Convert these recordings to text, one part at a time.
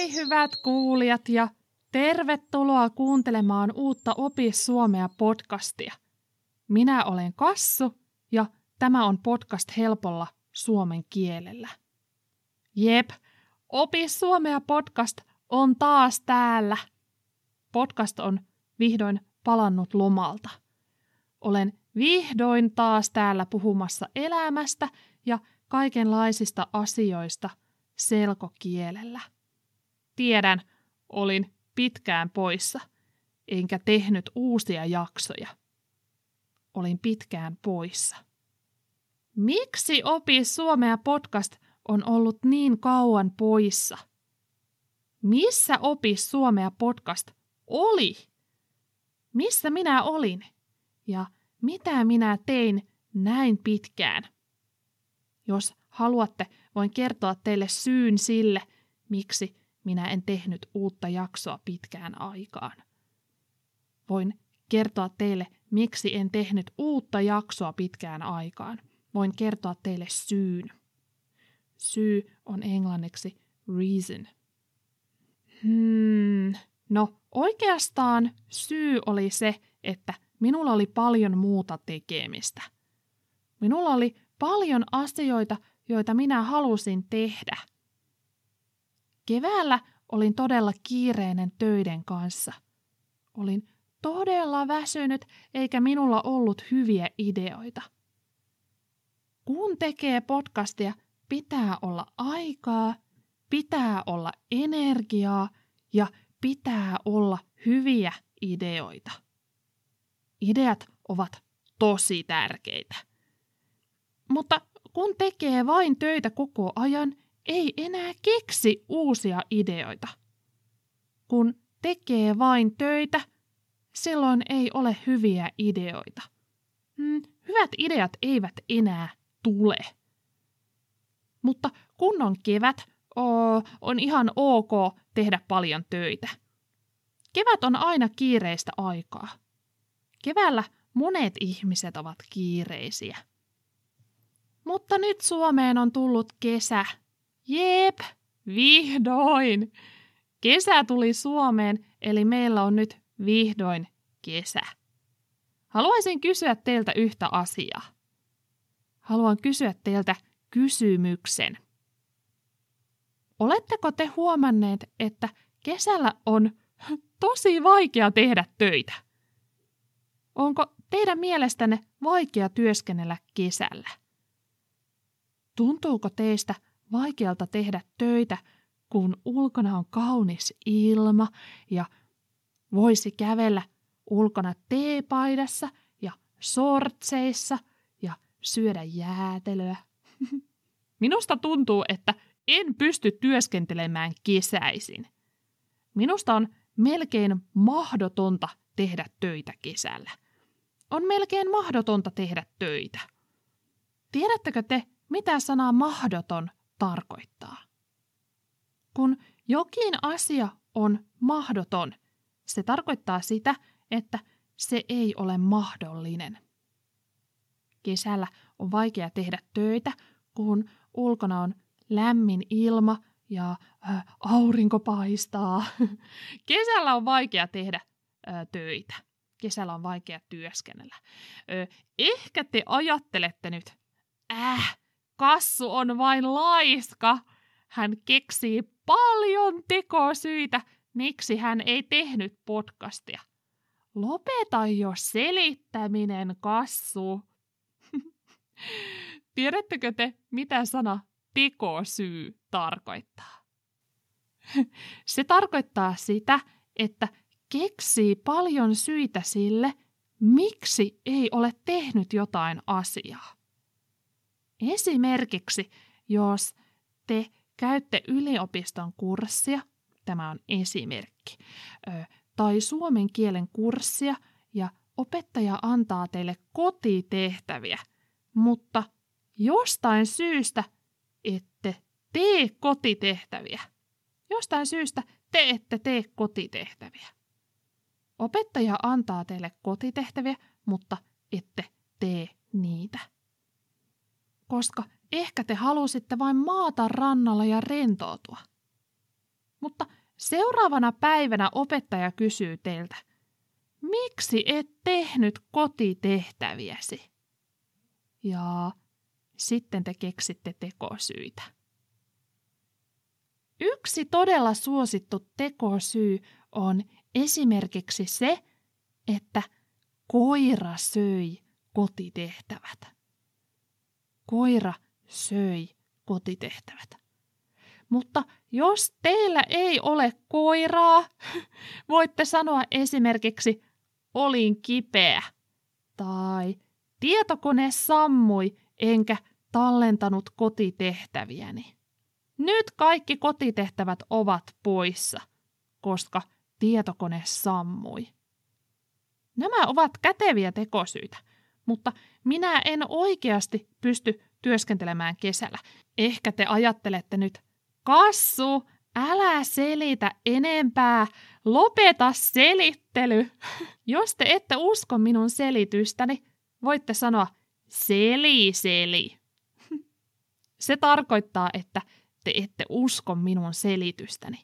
Hei hyvät kuulijat ja tervetuloa kuuntelemaan uutta Opi Suomea podcastia. Minä olen Kassu ja tämä on podcast helpolla suomen kielellä. Jep, Opi Suomea podcast on taas täällä. Podcast on vihdoin palannut lomalta. Olen vihdoin taas täällä puhumassa elämästä ja kaikenlaisista asioista selkokielellä. Tiedän, olin pitkään poissa, enkä tehnyt uusia jaksoja. Olin pitkään poissa. Miksi Opi Suomea podcast on ollut niin kauan poissa? Missä Opi Suomea podcast oli? Missä minä olin? Ja mitä minä tein näin pitkään? Jos haluatte, voin kertoa teille syyn sille, miksi minä en tehnyt uutta jaksoa pitkään aikaan. Voin kertoa teille, miksi en tehnyt uutta jaksoa pitkään aikaan. Voin kertoa teille syyn. Syy on englanniksi reason. No oikeastaan syy oli se, että minulla oli paljon muuta tekemistä. Minulla oli paljon asioita, joita minä halusin tehdä. Keväällä olin todella kiireinen töiden kanssa. Olin todella väsynyt, eikä minulla ollut hyviä ideoita. Kun tekee podcastia, pitää olla aikaa, pitää olla energiaa ja pitää olla hyviä ideoita. Ideat ovat tosi tärkeitä. Mutta kun tekee vain töitä koko ajan, ei enää keksi uusia ideoita. Kun tekee vain töitä, silloin ei ole hyviä ideoita. Hyvät ideat eivät enää tule. Mutta kun on kevät, on ihan ok tehdä paljon töitä. Kevät on aina kiireistä aikaa. Keväällä monet ihmiset ovat kiireisiä. Mutta nyt Suomeen on tullut kesä. Jep, vihdoin. Kesä tuli Suomeen, eli meillä on nyt vihdoin kesä. Haluaisin kysyä teiltä yhtä asiaa. Haluan kysyä teiltä kysymyksen. Oletteko te huomanneet, että kesällä on tosi vaikea tehdä töitä? Onko teidän mielestänne vaikea työskennellä kesällä? Tuntuuko teistä vaikealta tehdä töitä, kun ulkona on kaunis ilma ja voisi kävellä ulkona teepaidassa ja sortseissa ja syödä jäätelöä? Minusta tuntuu, että en pysty työskentelemään kesäisin. Minusta on melkein mahdotonta tehdä töitä kesällä. On melkein mahdotonta tehdä töitä. Tiedättekö te, mitä sana mahdoton tarkoittaa? Kun jokin asia on mahdoton, se tarkoittaa sitä, että se ei ole mahdollinen. Kesällä on vaikea tehdä töitä, kun ulkona on lämmin ilma ja aurinko paistaa. Kesällä on vaikea tehdä töitä. Kesällä on vaikea työskennellä. Ehkä te ajattelette nyt, Kassu on vain laiska. Hän keksii paljon tekosyitä, miksi hän ei tehnyt podcastia. Lopeta jo selittäminen, Kassu. Tiedättekö te, mitä sana tekosyy tarkoittaa? Se tarkoittaa sitä, että keksii paljon syitä sille, miksi ei ole tehnyt jotain asiaa. Esimerkiksi, jos te käytte yliopiston kurssia, tämä on esimerkki, tai suomen kielen kurssia ja opettaja antaa teille kotitehtäviä, mutta jostain syystä ette tee kotitehtäviä. Jostain syystä te ette tee kotitehtäviä. Opettaja antaa teille kotitehtäviä, mutta ette tee niitä. Koska ehkä te halusitte vain maata rannalla ja rentoutua. Mutta seuraavana päivänä opettaja kysyy teiltä, miksi et tehnyt kotitehtäviäsi? Ja sitten te keksitte tekosyitä. Yksi todella suosittu tekosyy on esimerkiksi se, että koira söi kotitehtävät. Koira söi kotitehtävät. Mutta jos teillä ei ole koiraa, voitte sanoa esimerkiksi olin kipeä tai tietokone sammui enkä tallentanut kotitehtäviäni. Nyt kaikki kotitehtävät ovat poissa, koska tietokone sammui. Nämä ovat käteviä tekosyitä, mutta minä en oikeasti pysty työskentelemään kesällä. Ehkä te ajattelette nyt, Kassu, älä selitä enempää, lopeta selittely. Jos te ette usko minun selitystäni, voitte sanoa seli. Se tarkoittaa, että te ette usko minun selitystäni.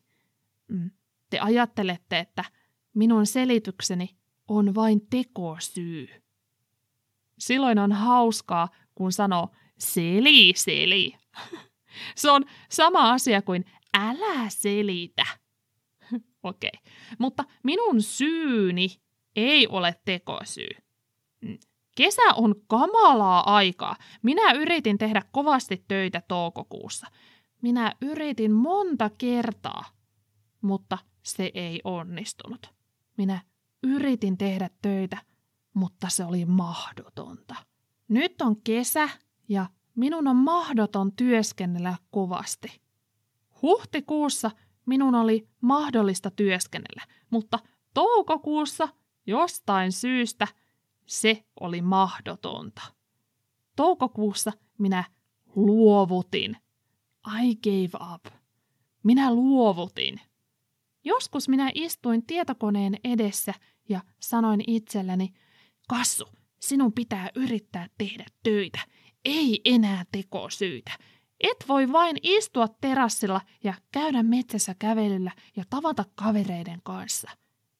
Te ajattelette, että minun selitykseni on vain tekosyy. Silloin on hauskaa, kun sanoo seli. Se on sama asia kuin älä selitä. Okei, mutta minun syyni ei ole tekosyy. Kesä on kamalaa aikaa. Minä yritin tehdä kovasti töitä toukokuussa. Minä yritin monta kertaa, mutta se ei onnistunut. Minä yritin tehdä töitä, mutta se oli mahdotonta. Nyt on kesä ja minun on mahdoton työskennellä kovasti. Huhtikuussa minun oli mahdollista työskennellä, mutta toukokuussa jostain syystä se oli mahdotonta. Toukokuussa minä luovutin. I gave up. Minä luovutin. Joskus minä istuin tietokoneen edessä ja sanoin itselleni, Kassu, sinun pitää yrittää tehdä töitä. Ei enää tekosyitä. Et voi vain istua terassilla ja käydä metsässä kävelyllä ja tavata kavereiden kanssa.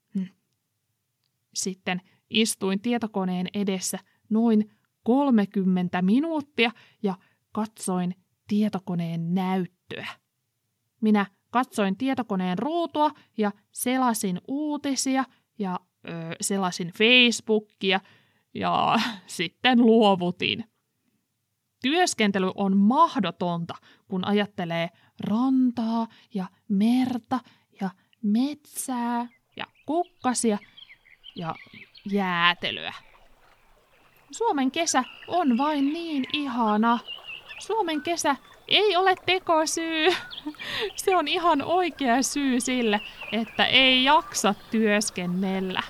Sitten istuin tietokoneen edessä noin 30 minuuttia ja katsoin tietokoneen näyttöä. Minä katsoin tietokoneen ruutua ja selasin uutisia ja selasin Facebookia ja sitten luovutin. Työskentely on mahdotonta, kun ajattelee rantaa ja merta ja metsää ja kukkasia ja jäätelöä. Suomen kesä on vain niin ihana. Suomen kesä ei ole tekosyy. Se on ihan oikea syy sille, että ei jaksa työskennellä.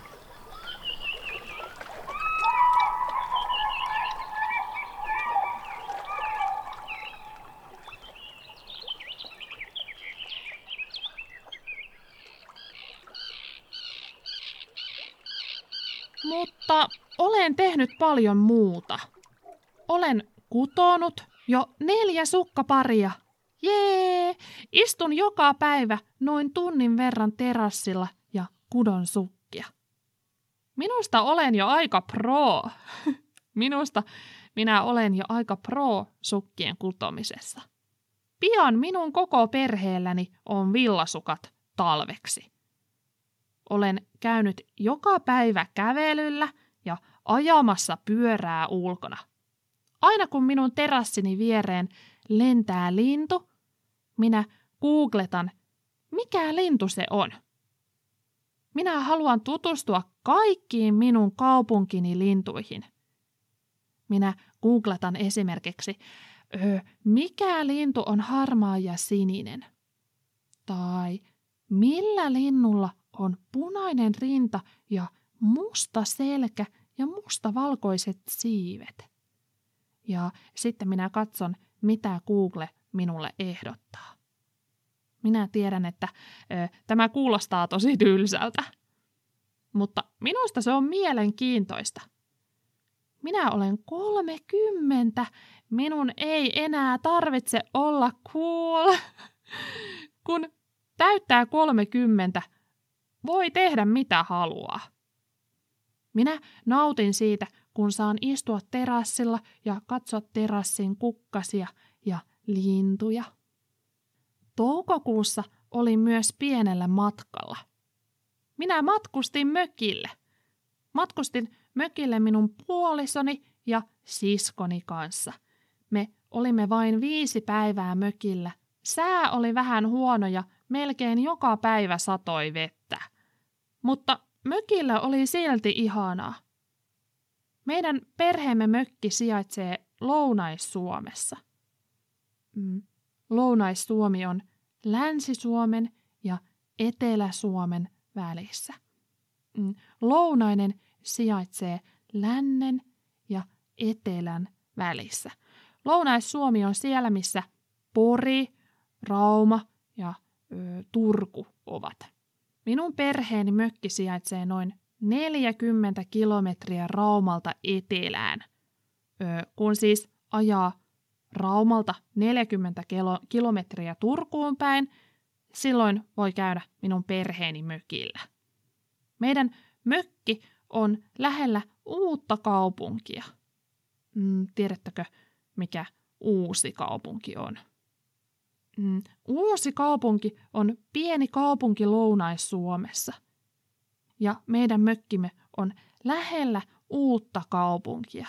Mutta olen tehnyt paljon muuta. Olen kutonut jo 4 sukkaparia. Jee! Istun joka päivä noin tunnin verran terassilla ja kudon sukkia. Minusta olen jo aika pro. Minusta minä olen jo aika pro sukkien kutomisessa. Pian minun koko perheelläni on villasukat talveksi. Olen käynyt joka päivä kävelyllä ja ajamassa pyörää ulkona. Aina kun minun terassini viereen lentää lintu, minä googletan, mikä lintu se on. Minä haluan tutustua kaikkiin minun kaupunkini lintuihin. Minä googletan esimerkiksi, mikä lintu on harmaa ja sininen. Tai millä linnulla on punainen rinta ja musta selkä ja mustavalkoiset siivet. Ja sitten minä katson, mitä Google minulle ehdottaa. Minä tiedän, että tämä kuulostaa tosi tylsältä, mutta minusta se on mielenkiintoista. Minä olen 30, minun ei enää tarvitse olla cool, kun täyttää 30, voi tehdä mitä haluaa. Minä nautin siitä, kun saan istua terassilla ja katsoa terassin kukkasia ja lintuja. Toukokuussa olin myös pienellä matkalla. Minä matkustin mökille. Matkustin mökille minun puolisoni ja siskoni kanssa. Me olimme vain 5 päivää mökillä. Sää oli vähän huono ja melkein joka päivä satoi vettä. Mutta mökillä oli silti ihanaa. Meidän perheemme mökki sijaitsee Lounais-Suomessa. Lounais-Suomi on Länsi-Suomen ja Etelä-Suomen välissä. Lounainen sijaitsee lännen ja etelän välissä. Lounais-Suomi on siellä, missä Pori, Rauma ja Turku ovat. Minun perheeni mökki sijaitsee noin 40 kilometriä Raumalta etelään. Kun siis ajaa Raumalta 40 kilometriä Turkuun päin, silloin voi käydä minun perheeni mökillä. Meidän mökki on lähellä uutta kaupunkia. Tiedättekö, mikä Uusi kaupunki on? Uusi kaupunki on pieni kaupunki Lounais-Suomessa. Ja meidän mökkimme on lähellä uutta kaupunkia.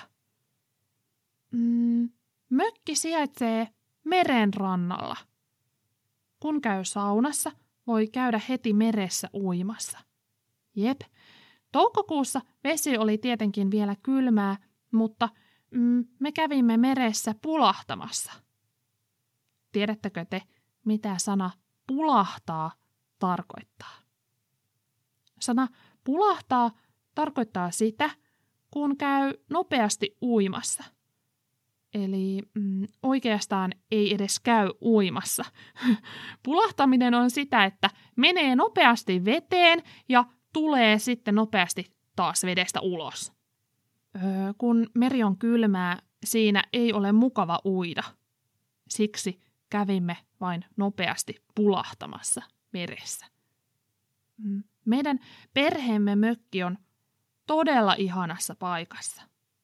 Mökki sijaitsee meren rannalla. Kun käy saunassa, voi käydä heti meressä uimassa. Jep, toukokuussa vesi oli tietenkin vielä kylmää, mutta me kävimme meressä pulahtamassa. Tiedättekö te, mitä sana pulahtaa tarkoittaa? Sana pulahtaa tarkoittaa sitä, kun käy nopeasti uimassa. Eli oikeastaan ei edes käy uimassa. Pulahtaminen on sitä, että menee nopeasti veteen ja tulee sitten nopeasti taas vedestä ulos. Kun meri on kylmää, siinä ei ole mukava uida. Siksi kävimme vain nopeasti pulahtamassa meressä. Meidän perheemme mökki on todella ihanassa paikassa.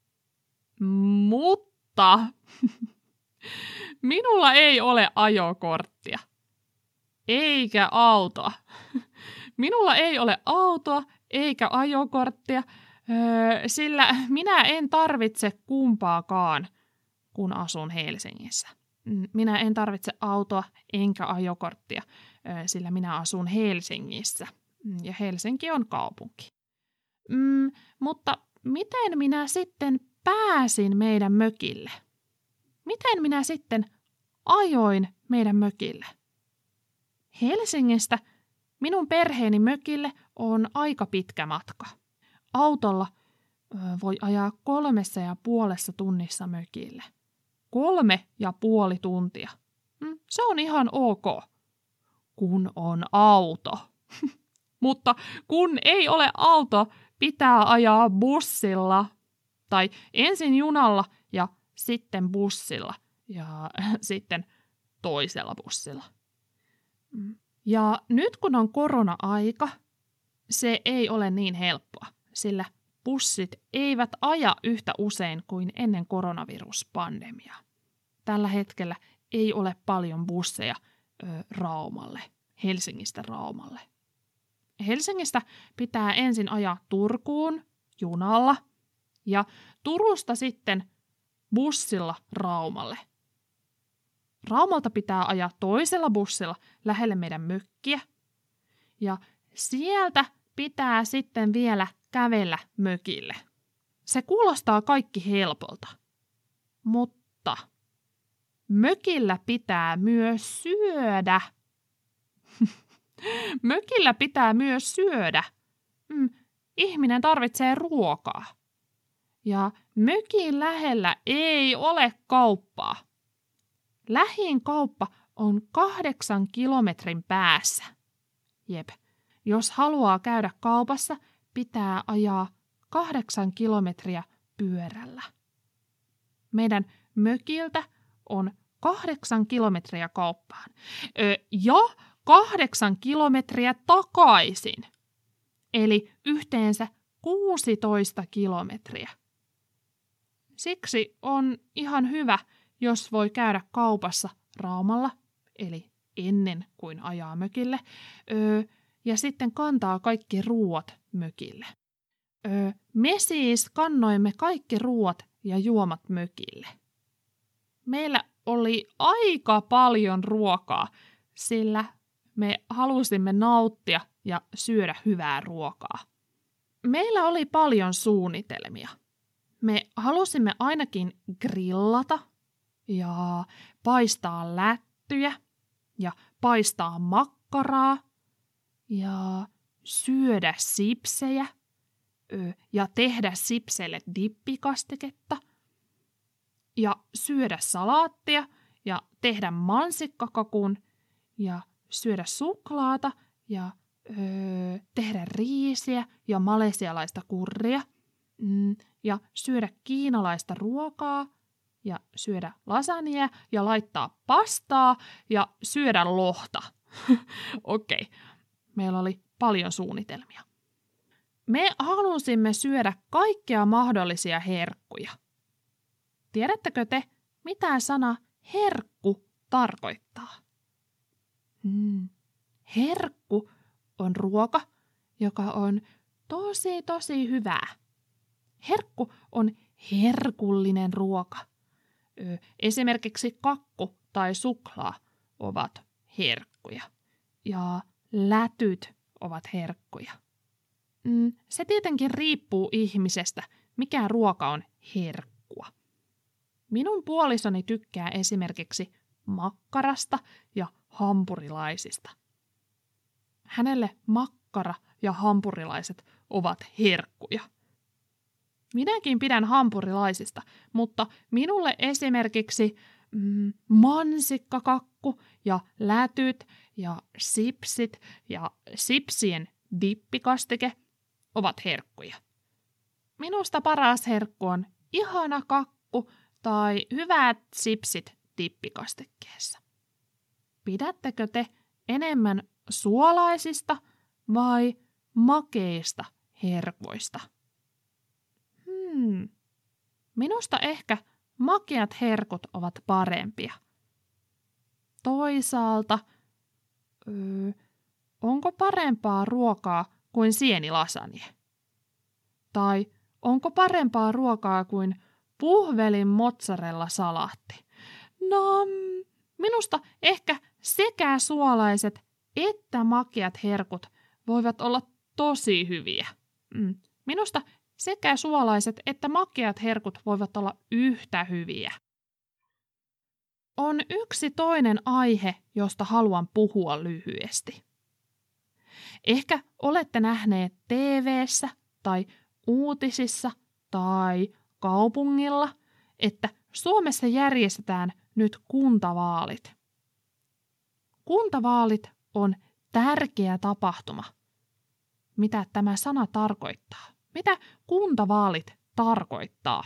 Mutta minulla ei ole ajokorttia. Eikä autoa. Minulla ei ole autoa eikä ajokorttia, sillä minä en tarvitse kumpaakaan, kun asun Helsingissä. Minä en tarvitse autoa enkä ajokorttia, sillä minä asun Helsingissä. Ja Helsinki on kaupunki. Mutta miten minä sitten pääsin meidän mökille? Miten minä sitten ajoin meidän mökille? Helsingistä minun perheeni mökille on aika pitkä matka. Autolla voi ajaa 3,5 tunnissa mökille. 3,5 tuntia. Se on ihan ok, kun on auto. Mutta kun ei ole auto, pitää ajaa bussilla. Tai ensin junalla ja sitten bussilla ja sitten toisella bussilla. Ja nyt kun on korona-aika, se ei ole niin helppoa, sillä bussit eivät aja yhtä usein kuin ennen koronaviruspandemiaa. Tällä hetkellä ei ole paljon busseja Raumalle, Helsingistä Raumalle. Helsingistä pitää ensin ajaa Turkuun junalla ja Turusta sitten bussilla Raumalle. Raumalta pitää ajaa toisella bussilla lähelle meidän mökkiä ja sieltä pitää sitten vielä kävellä mökille. Se kuulostaa kaikki helpolta, mutta mökillä pitää myös syödä. Mökillä pitää myös syödä. Ihminen tarvitsee ruokaa. Ja mökin lähellä ei ole kauppaa. Lähin kauppa on 8 kilometrin päässä. Jep, jos haluaa käydä kaupassa, pitää ajaa 8 kilometriä pyörällä. Meidän mökiltä on 8 kilometriä kauppaan. Ja 8 kilometriä takaisin. Eli yhteensä 16 kilometriä. Siksi on ihan hyvä, jos voi käydä kaupassa Raumalla, eli ennen kuin ajaa mökille, ja sitten kantaa kaikki ruuat mökille. Me siis kannoimme kaikki ruuat ja juomat mökille. Meillä oli aika paljon ruokaa, sillä me halusimme nauttia ja syödä hyvää ruokaa. Meillä oli paljon suunnitelmia. Me halusimme ainakin grillata ja paistaa lättyjä ja paistaa makkaraa ja syödä sipsejä ja tehdä sipseille dippikastiketta ja syödä salaattia ja tehdä mansikkakakun ja syödä suklaata ja tehdä riisiä ja malesialaista kurria ja syödä kiinalaista ruokaa ja syödä lasagnea ja laittaa pastaa ja syödä lohta. Okei, meillä oli paljon suunnitelmia. Me halusimme syödä kaikkea mahdollisia herkkuja. Tiedättekö te, mitä sana herkku tarkoittaa? Herkku on ruoka, joka on tosi hyvää. Herkku on herkullinen ruoka. Esimerkiksi kakku tai suklaa ovat herkkuja ja lätyt ovat herkkuja. Se tietenkin riippuu ihmisestä, mikä ruoka on herkkua. Minun puolisoni tykkää esimerkiksi makkarasta ja hampurilaisista. Hänelle makkara ja hampurilaiset ovat herkkuja. Minäkin pidän hampurilaisista, mutta minulle esimerkiksi mansikkakakku ja lätyt ja sipsit ja sipsien dippikastike ovat herkkuja. Minusta paras herkku on ihana kakku tai hyvät sipsit dippikastikkeessa. Pidättekö te enemmän suolaisista vai makeista herkuista? Minusta ehkä makeat herkut ovat parempia. Toisaalta, onko parempaa ruokaa kuin sienilasagne? Tai onko parempaa ruokaa kuin puhvelin mozzarella salaatti? No, minusta ehkä sekä suolaiset että makeat herkut voivat olla tosi hyviä. Minusta sekä suolaiset että makeat herkut voivat olla yhtä hyviä. On yksi toinen aihe, josta haluan puhua lyhyesti. Ehkä olette nähneet TV:ssä tai uutisissa tai kaupungilla, että Suomessa järjestetään nyt kuntavaalit. Kuntavaalit on tärkeä tapahtuma. Mitä tämä sana tarkoittaa? Mitä kuntavaalit tarkoittaa?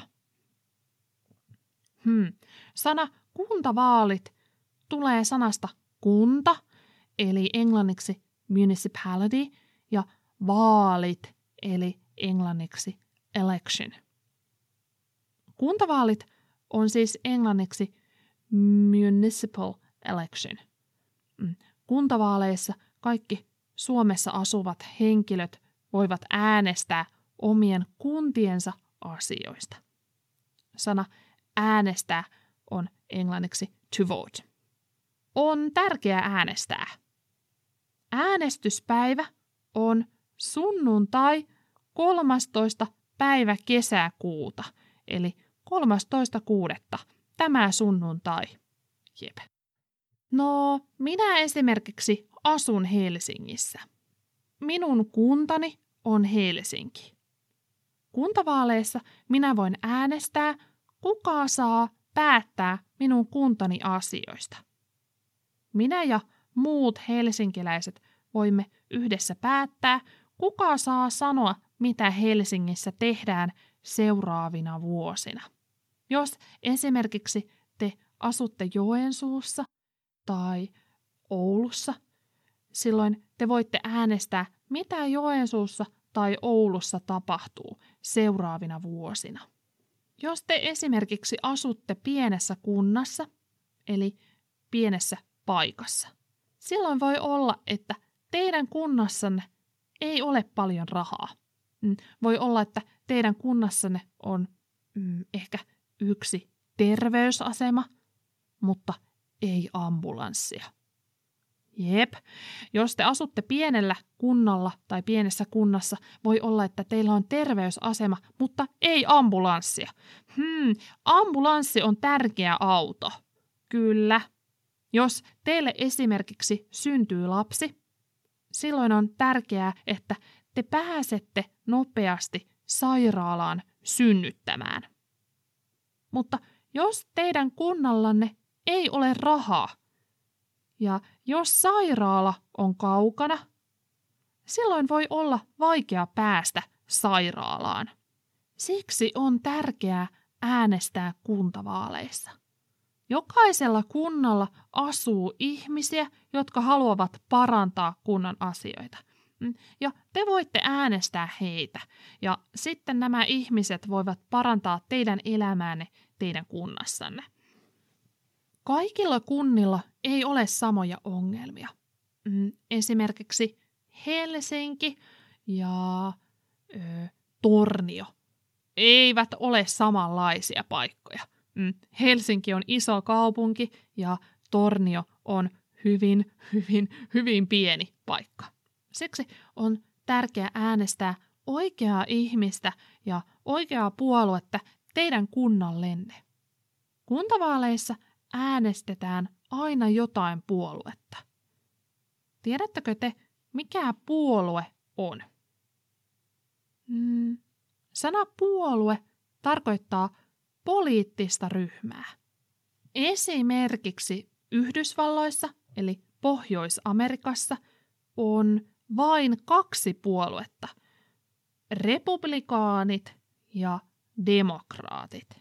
Sana kuntavaalit tulee sanasta kunta, eli englanniksi municipality, ja vaalit, eli englanniksi election. Kuntavaalit on siis englanniksi municipal election. Kuntavaaleissa kaikki Suomessa asuvat henkilöt voivat äänestää omien kuntiensa asioista. Sana äänestää on englanniksi to vote. On tärkeää äänestää. Äänestyspäivä on sunnuntai 13. päivä kesäkuuta, eli 13.6. tämä sunnuntai. Jep. No, minä esimerkiksi asun Helsingissä. Minun kuntani on Helsinki. Kuntavaaleissa minä voin äänestää, kuka saa päättää minun kuntani asioista. Minä ja muut helsinkiläiset voimme yhdessä päättää, kuka saa sanoa, mitä Helsingissä tehdään seuraavina vuosina. Jos esimerkiksi te asutte Joensuussa tai Oulussa, silloin te voitte äänestää, mitä Joensuussa tai Oulussa tapahtuu seuraavina vuosina. Jos te esimerkiksi asutte pienessä kunnassa, eli pienessä paikassa, silloin voi olla, että teidän kunnassanne ei ole paljon rahaa. Voi olla, että teidän kunnassanne on ehkä yksi terveysasema, mutta ei ambulanssia. Jep, jos te asutte pienellä kunnalla tai pienessä kunnassa, voi olla, että teillä on terveysasema, mutta ei ambulanssia. Ambulanssi on tärkeä auto. Kyllä. Jos teille esimerkiksi syntyy lapsi, silloin on tärkeää, että te pääsette nopeasti sairaalaan synnyttämään. Mutta jos teidän kunnallanne ei ole rahaa, ja jos sairaala on kaukana, silloin voi olla vaikea päästä sairaalaan. Siksi on tärkeää äänestää kuntavaaleissa. Jokaisella kunnalla asuu ihmisiä, jotka haluavat parantaa kunnan asioita. Ja te voitte äänestää heitä. Ja sitten nämä ihmiset voivat parantaa teidän elämäänne teidän kunnassanne. Kaikilla kunnilla ei ole samoja ongelmia. Esimerkiksi Helsinki ja Tornio eivät ole samanlaisia paikkoja. Helsinki on iso kaupunki ja Tornio on hyvin pieni paikka. Siksi on tärkeää äänestää oikeaa ihmistä ja oikeaa puoluetta teidän kunnallenne. Kuntavaaleissa äänestetään aina jotain puoluetta. Tiedättekö te, mikä puolue on? Sana puolue tarkoittaa poliittista ryhmää. Esimerkiksi Yhdysvalloissa, eli Pohjois-Amerikassa, on vain 2 puoluetta, republikaanit ja demokraatit.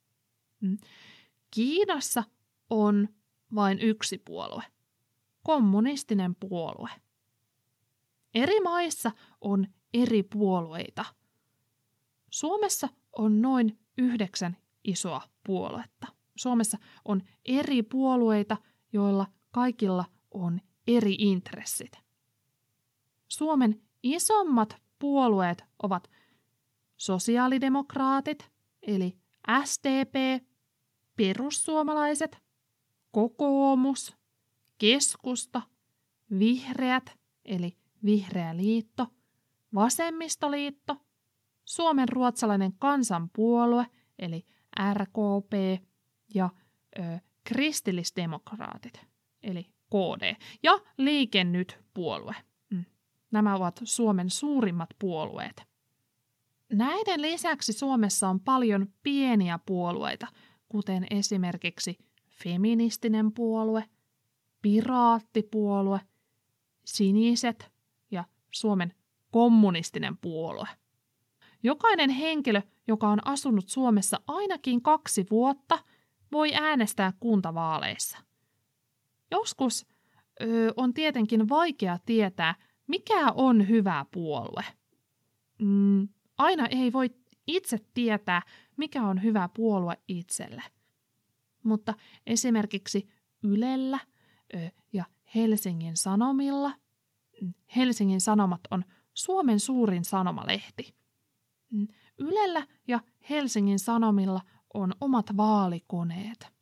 Kiinassa on vain 1 puolue, kommunistinen puolue. Eri maissa on eri puolueita. Suomessa on noin 9 isoa puoluetta. Suomessa on eri puolueita, joilla kaikilla on eri intressit. Suomen isommat puolueet ovat sosiaalidemokraatit, eli SDP, perussuomalaiset, kokoomus, keskusta, vihreät, eli Vihreä liitto, vasemmistoliitto, Suomen ruotsalainen kansanpuolue, eli RKP, ja kristillisdemokraatit, eli KD, ja Liike Nyt-puolue. Nämä ovat Suomen suurimmat puolueet. Näiden lisäksi Suomessa on paljon pieniä puolueita, kuten esimerkiksi feministinen puolue, piraattipuolue, siniset ja Suomen kommunistinen puolue. Jokainen henkilö, joka on asunut Suomessa ainakin 2 vuotta, voi äänestää kuntavaaleissa. Joskus on tietenkin vaikea tietää, mikä on hyvä puolue. Aina ei voi itse tietää, mikä on hyvä puolue itselle. Mutta esimerkiksi Ylellä ja Helsingin Sanomilla, Helsingin Sanomat on Suomen suurin sanomalehti. Ylellä ja Helsingin Sanomilla on omat vaalikoneet.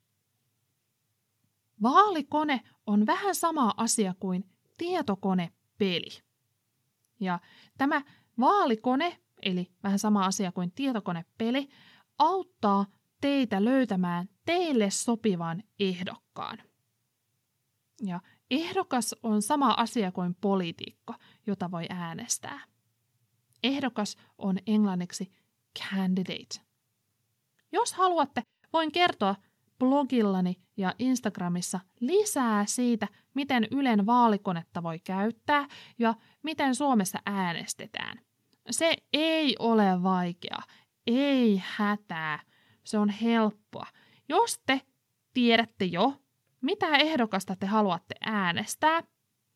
Vaalikone on vähän sama asia kuin tietokonepeli. Ja tämä vaalikone, eli vähän sama asia kuin tietokonepeli, auttaa teitä löytämään teille sopivan ehdokkaan. Ja ehdokas on sama asia kuin poliitikko, jota voi äänestää. Ehdokas on englanniksi candidate. Jos haluatte, voin kertoa blogillani ja Instagramissa lisää siitä, miten Ylen vaalikonetta voi käyttää ja miten Suomessa äänestetään. Se ei ole vaikea, ei hätää, se on helppoa. Jos te tiedätte jo, mitä ehdokasta te haluatte äänestää,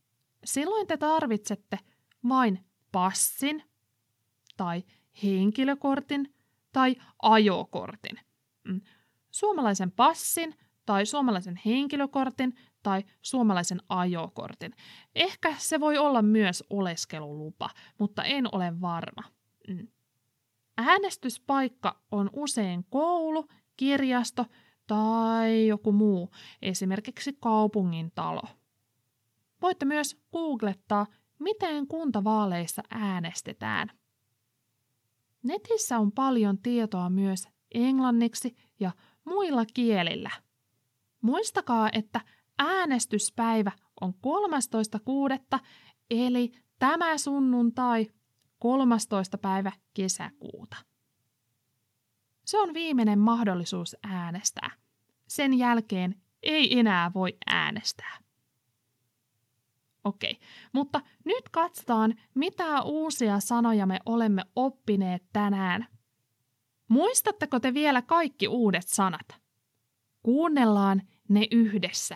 silloin te tarvitsette vain passin tai henkilökortin tai ajokortin. Suomalaisen passin tai suomalaisen henkilökortin tai suomalaisen ajokortin. Ehkä se voi olla myös oleskelulupa, mutta en ole varma. Äänestyspaikka on usein koulu, kirjasto tai joku muu, esimerkiksi kaupungin talo. Voitte myös googlettaa, miten kuntavaaleissa äänestetään. Netissä on paljon tietoa myös englanniksi ja muilla kielillä. Muistakaa, että äänestyspäivä on 13.6. eli tämä sunnuntai 13. päivä kesäkuuta. Se on viimeinen mahdollisuus äänestää. Sen jälkeen ei enää voi äänestää. Okei, mutta nyt katsotaan, mitä uusia sanoja me olemme oppineet tänään. Muistatteko te vielä kaikki uudet sanat? Kuunnellaan ne yhdessä.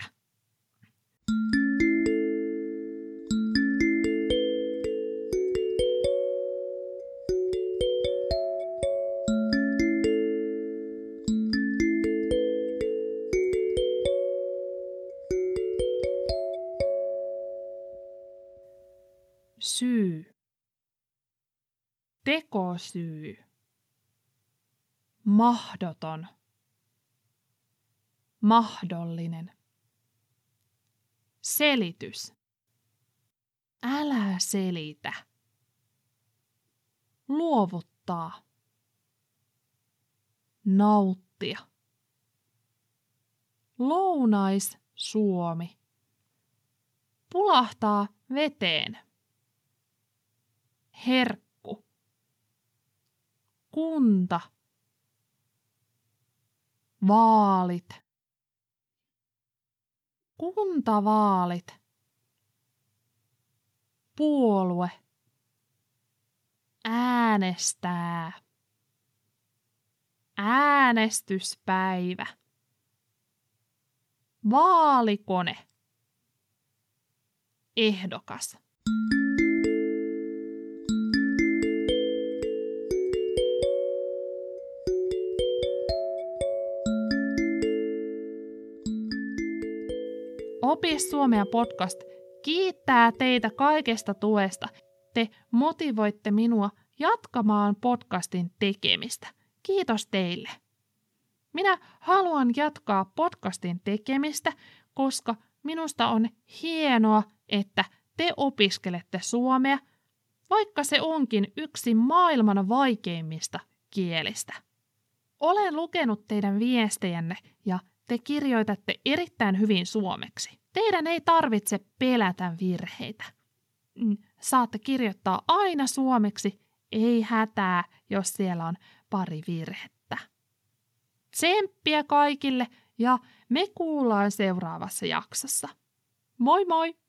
Syy. Tekosyy. Mahdoton. Mahdollinen. Selitys. Älä selitä. Luovuttaa. Nauttia. Lounais-Suomi. Pulahtaa veteen. Herkku. Kunta. Vaalit. Kuntavaalit. Puolue. Äänestää. Äänestyspäivä. Vaalikone. Ehdokas. Opi Suomea podcast kiittää teitä kaikesta tuesta. Te motivoitte minua jatkamaan podcastin tekemistä. Kiitos teille. Minä haluan jatkaa podcastin tekemistä, koska minusta on hienoa, että te opiskelette suomea, vaikka se onkin yksi maailman vaikeimmista kielistä. Olen lukenut teidän viestejänne ja te kirjoitatte erittäin hyvin suomeksi. Teidän ei tarvitse pelätä virheitä. Saatte kirjoittaa aina suomeksi, ei hätää, jos siellä on pari virhettä. Tsemppiä kaikille ja me kuullaan seuraavassa jaksossa. Moi moi!